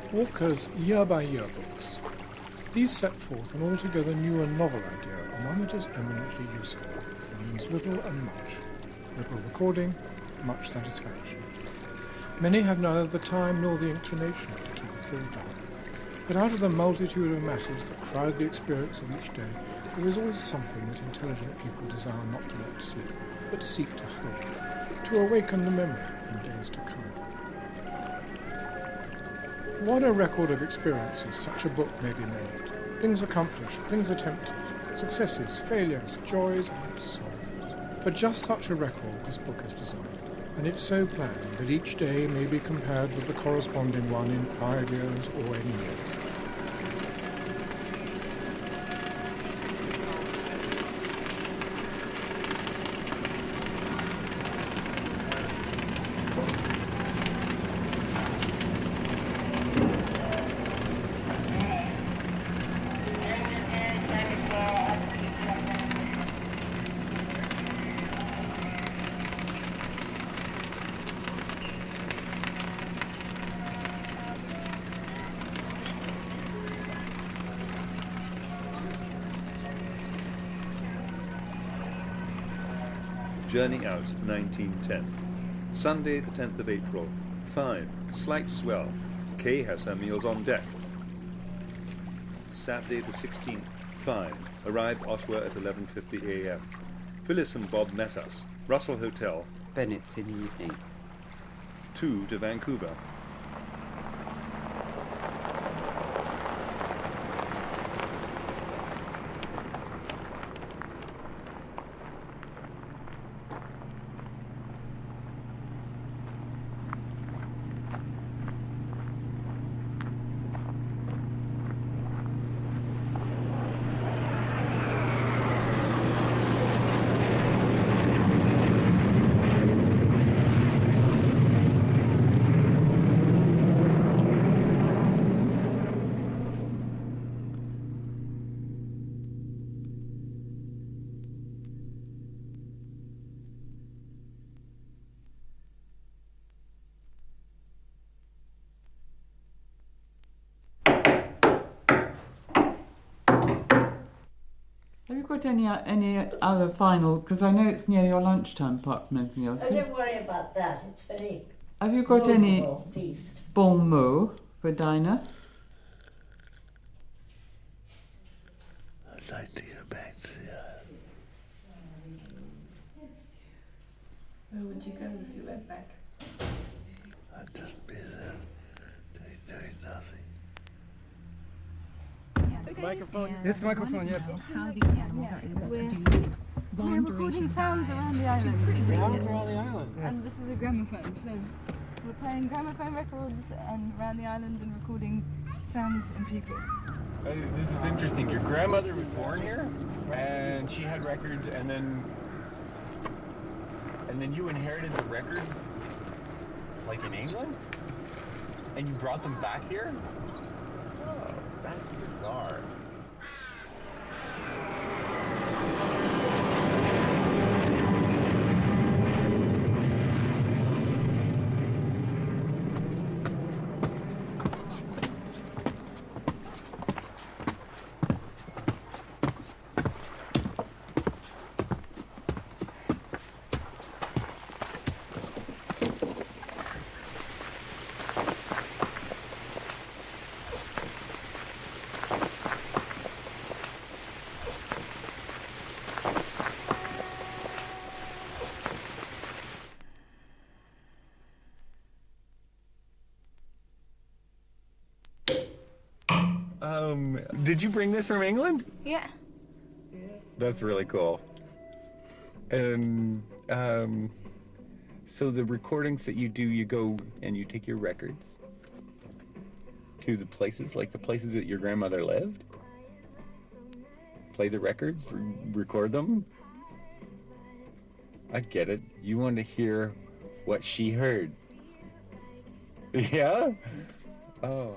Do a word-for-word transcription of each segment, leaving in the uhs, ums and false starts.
Walker's year-by-year books. These set forth an altogether new and novel idea, and one that is eminently useful. It means little and much. Little recording, much satisfaction. Many have neither the time nor the inclination to keep it all down. But out of the multitude of matters that crowd the experience of each day, there is always something that intelligent people desire not to let slip, but seek to hold, to awaken the memory in days to come. What a record of experiences such a book may be made. Things accomplished, things attempted, successes, failures, joys and sorrows. For just such a record this book is designed, and it's so planned that each day may be compared with the corresponding one in five years or any year. Journey out, nineteen ten. Sunday, the tenth of April. Fine. Slight swell. Kay has her meals on deck. Saturday, the sixteenth. Fine. Arrived Ottawa at eleven fifty a m Phyllis and Bob met us. Russell Hotel. Bennett's in the evening. Two to Vancouver. Have you got any any other final? Because I know it's near your lunchtime, apart from anything else. Oh, don't worry about that. It's very Have you got any feast. bon mot for Dinah? I'd like to go back to the island. Where would you go if you went back? I'd just be there doing, doing nothing. Microphone. It's the microphone, yeah. How the animals are able to do long We're recording sounds around the island. Sounds around the island. Yeah. And this is a gramophone, so we're playing gramophone records and around the island and recording sounds and people. Uh, this is interesting. Your grandmother was born here, and she had records, and then and then you inherited the records, like in England, and you brought them back here. Oh, that's bizarre. Um, did you bring this from England? Yeah. That's really cool. And um, so the recordings that you do, you go and you take your records to the places, like the places that your grandmother lived. Play the records, re- record them. I get it. You want to hear what she heard. Yeah? Oh.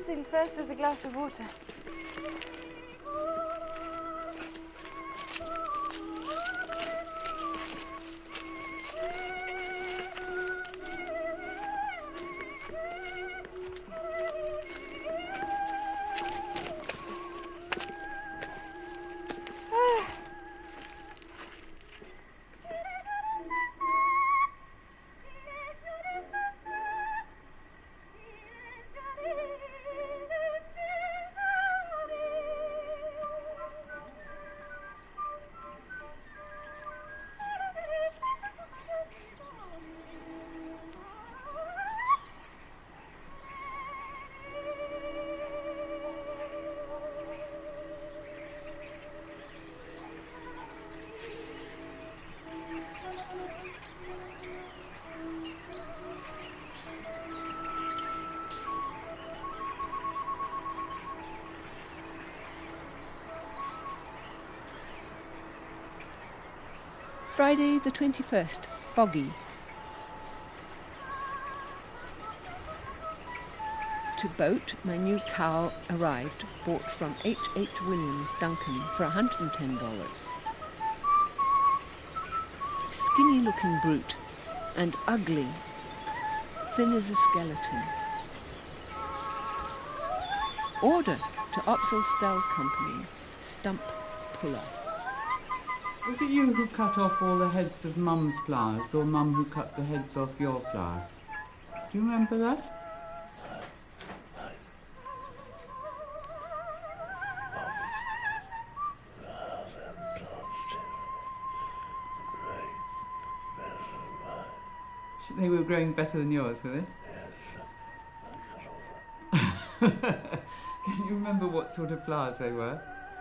things first is a glass of water. Friday the twenty-first, foggy. To boat, my new cow arrived, bought from H H Williams Duncan for one hundred ten dollars. Skinny looking brute and ugly, thin as a skeleton. Order to Opsal Stell Company, stump puller. Was it you who cut off all the heads of Mum's flowers, or Mum who cut the heads off your flowers? Do you remember that? They were growing better than yours, were they? Yes. Can you remember what sort of flowers they were?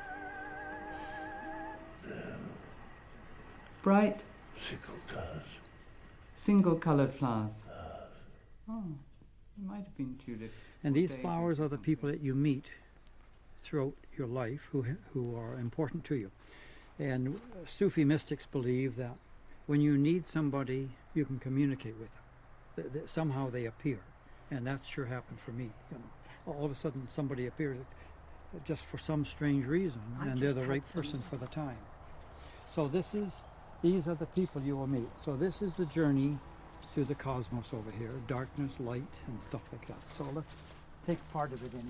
Bright? Single colours. Single coloured flowers. Oh, it might have been tulips. And these daisies flowers or are the something. people that you meet throughout your life who, who are important to you. And Sufi mystics believe that when you need somebody, you can communicate with them. Th- th- somehow they appear. And that sure happened for me. You know, all of a sudden somebody appeared just for some strange reason, I and they're just the had right some- person for the time. So this is, these are the people you will meet. So this is the journey through the cosmos over here, darkness, light, and stuff like that. So let's take part of it anyway.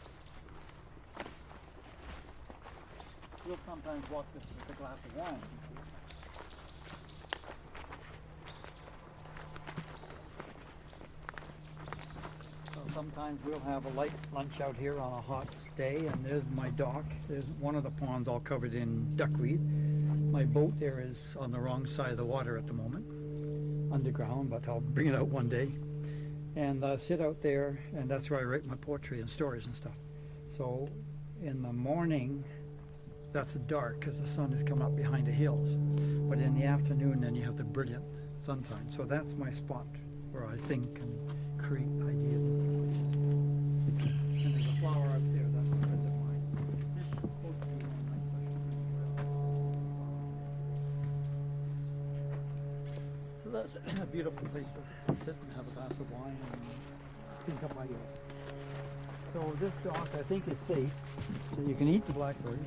We'll sometimes walk this with a glass of wine. So sometimes we'll have a light lunch out here on a hot day, and there's my dock. There's one of the ponds all covered in duckweed. My boat there is on the wrong side of the water at the moment, underground, but I'll bring it out one day. And uh, sit out there, and that's where I write my poetry and stories and stuff. So in the morning, that's dark because the sun is coming up behind the hills. But in the afternoon, then you have the brilliant sunshine. So that's my spot where I think and create ideas and stuff. And there's a flower out there, that's a friend of mine. This is supposed to be one of my questions. So that's a beautiful place to, to sit and have a glass of wine and think up ideas. So this dock, I think, is safe, so you can eat the blackberries.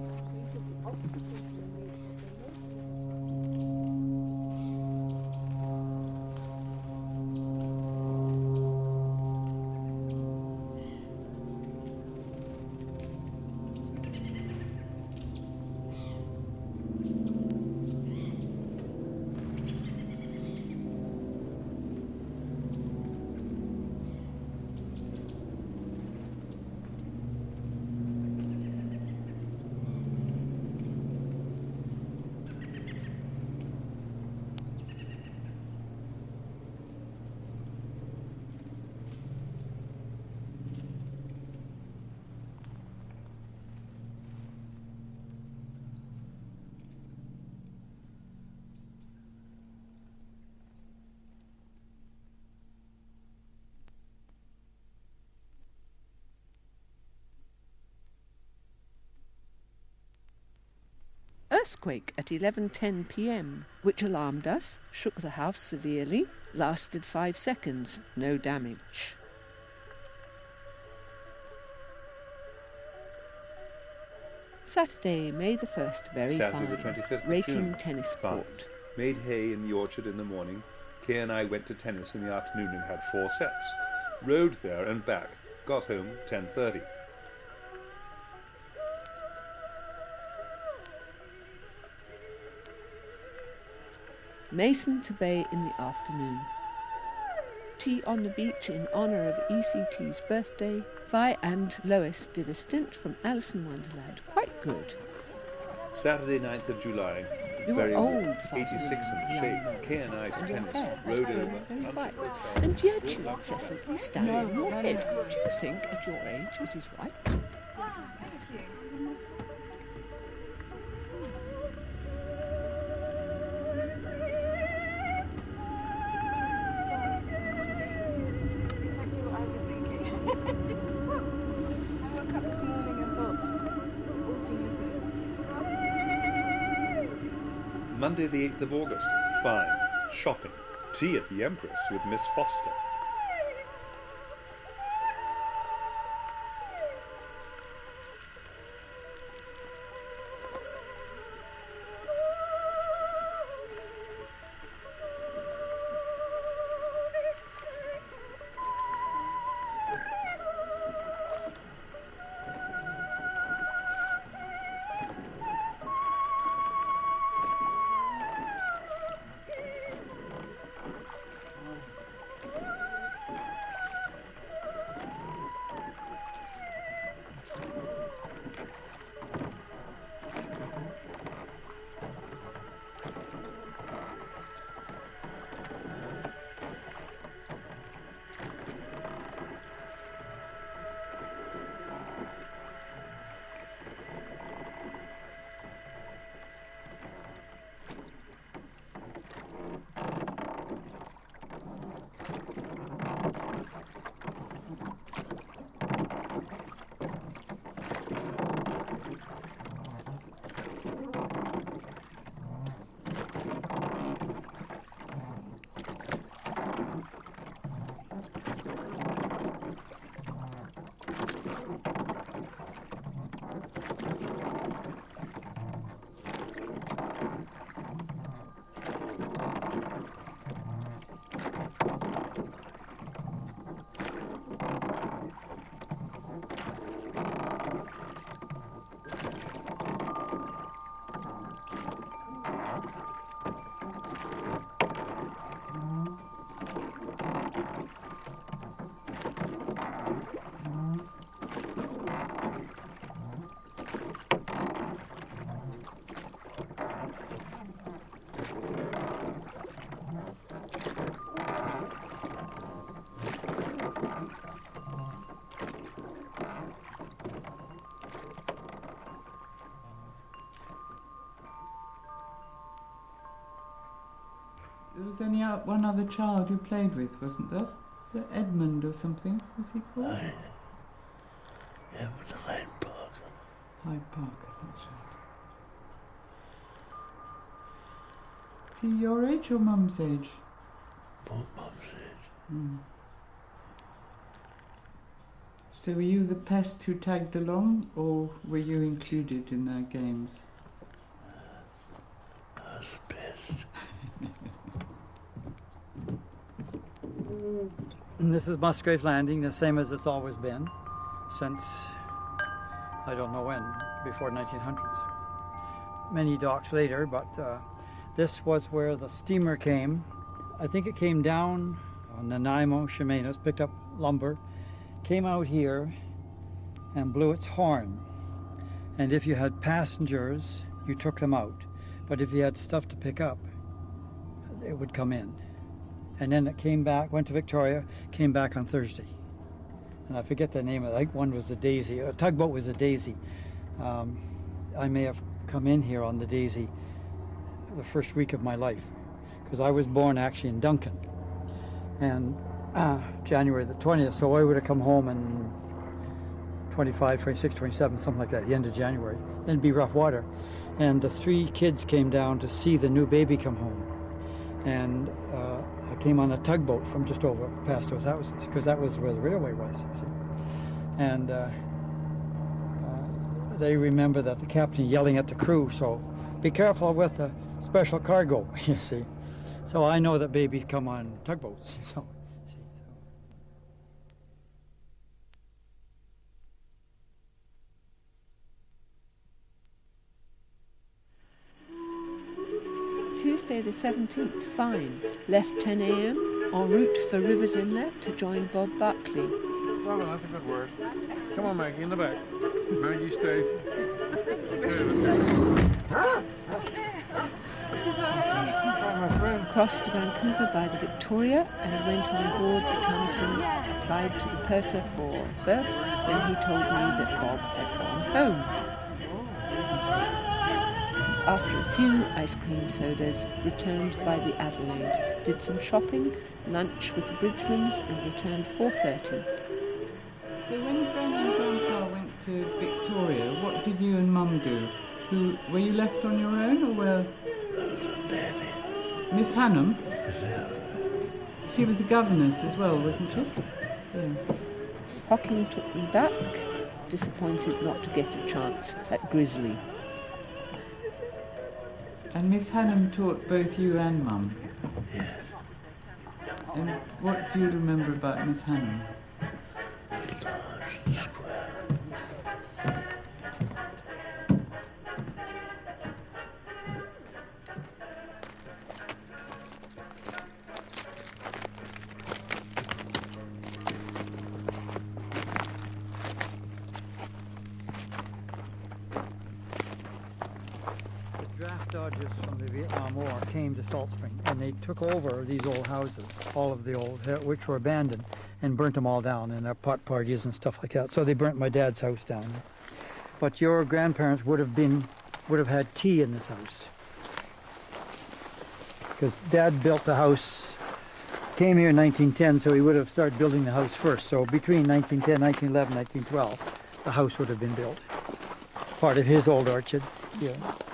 Earthquake at eleven ten p m, which alarmed us, shook the house severely, lasted five seconds, no damage. Saturday, May the first, very Saturday fine. the twenty-fifth of Raking June. tennis Fine. court. Made hay in the orchard in the morning. Kay and I went to tennis in the afternoon and had four sets. Rode there and back. Got home ten thirty. Mason to Bay in the afternoon. Tea on the beach in honour of E C T's birthday. Vi and Lois did a stint from Alice in Wonderland. Quite good. Saturday ninth of July. You Very were old, old, Father, eighty-six in the young shade. man, Kay and I to and your tennis. hair has Rode grown over. very Lunch white. outside. And yet Real you lunch incessantly outside. stand on No, your no, head. no. Do you think at your age it is white? Exactly what I was thinking. I woke up this morning and thought, autumn is it? Monday the eighth of August. Fine. Shopping. Tea at the Empress with Miss Foster. There was only o- one other child you played with, wasn't there? Was it Edmund or something? Was he called? I, it was Hyde Park. Hyde Park, that's right. Is he your age or Mum's age? Both Mum's age. Hmm. So were you the pest who tagged along, or were you included in their games? I was pissed. And this is Musgrave Landing, the same as it's always been since, I don't know when, before nineteen hundreds. Many docks later, but uh, this was where the steamer came. I think it came down on Nanaimo, Chemainus, picked up lumber, came out here and blew its horn. And if you had passengers, you took them out. But if you had stuff to pick up, it would come in. And then it came back, went to Victoria, came back on Thursday. And I forget the name of it. I think one was the Daisy. A tugboat was a Daisy. Um, I may have come in here on the Daisy the first week of my life, because I was born actually in Duncan. And uh, January the twentieth, so I would have come home in twenty-five, twenty-six, twenty-seven, something like that, the end of January. Then it'd be rough water. And the three kids came down to see the new baby come home. And uh, I came on a tugboat from just over past those houses, because that was where the railway was, you see. And uh, uh, they remember that the captain yelling at the crew, so be careful with the special cargo, you see. So I know that babies come on tugboats, so. Tuesday the seventeenth, fine. Left ten a m en route for Rivers Inlet to join Bob Buckley. Slow, that's a good word. Come on, Maggie, in the back. Maggie, stay. Crossed to Vancouver by the Victoria and went on board the Thompson, applied to the purser for berth when he told me that Bob had gone home. After a few ice cream sodas, returned by the Adelaide, did some shopping, lunch with the Bridgemans, and returned four thirty. So when Granny and Grandpa went to Victoria, what did you and Mum do? Who, were you left on your own, or were... Nanny. Miss Hannum? She was a governess as well, wasn't she? Yeah. Hocking took me back, disappointed not to get a chance at Grizzly. And Miss Hannum taught both you and Mum? Yes. And what do you remember about Miss Hannum? Large and square. Draft dodgers from the Vietnam War came to Salt Spring, and they took over these old houses, all of the old, which were abandoned, and burnt them all down in their pot parties and stuff like that. So they burnt my dad's house down. But your grandparents would have been, would have had tea in this house, because Dad built the house, came here in nineteen ten, so he would have started building the house first. So between nineteen ten, nineteen eleven, nineteen twelve, the house would have been built. Part of his old orchard. Yeah.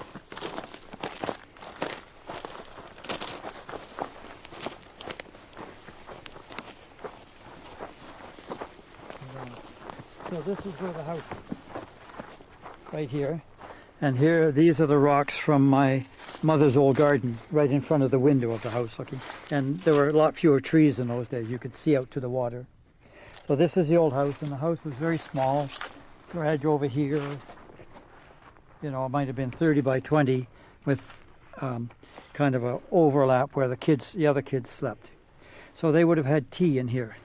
So this is where the house is, right here. And here, these are the rocks from my mother's old garden, right in front of the window of the house looking. And there were a lot fewer trees in those days. You could see out to the water. So this is the old house, and the house was very small. Garage over here, you know, it might have been thirty by twenty with um, kind of an overlap where the kids, the other kids slept. So they would have had tea in here.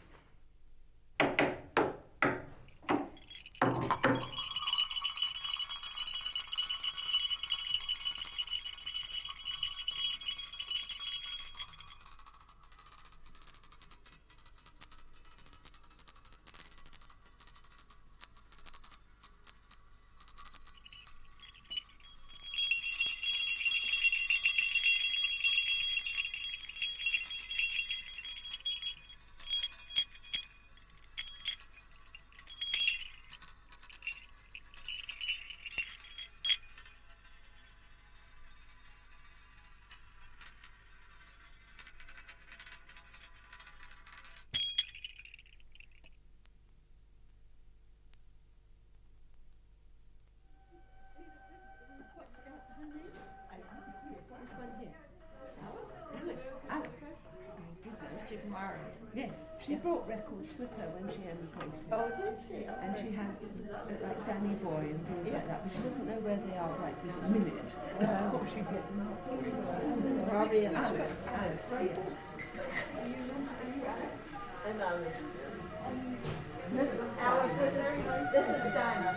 Yes, she brought records with her when she emigrated. Oh, did she? And she has uh, like Danny Boy and things like that, but she doesn't know where they are right this minute. Uh, or she gets them out for you. Probably in Alice, Alice. Alice, yes. I'm Alice. Alice, this is, this is Dinah.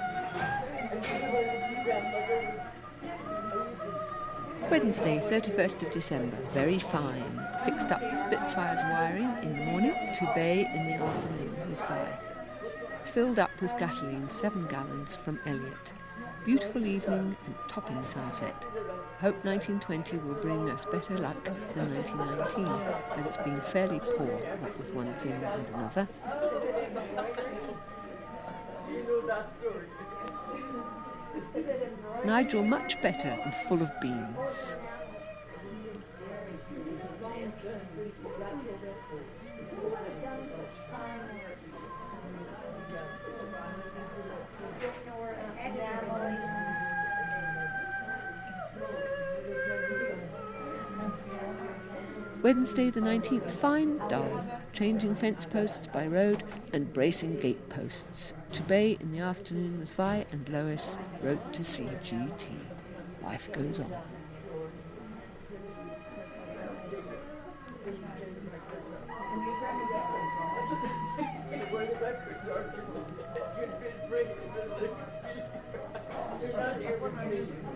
Wednesday, thirty-first of December, very fine. Fixed up the Spitfire's wiring in the morning, to Bay in the afternoon with Vi. Filled up with gasoline, seven gallons from Elliot. Beautiful evening and topping sunset. Hope nineteen twenty will bring us better luck than nineteen nineteen, as it's been fairly poor, what with one thing and another. Nigel much better and full of beans. And Wednesday the nineteenth, fine, dull, changing fence posts by road and bracing gate posts. To Bay in the afternoon with Vi and Lois wrote to C G T. Life goes on. You're not here, what I mean.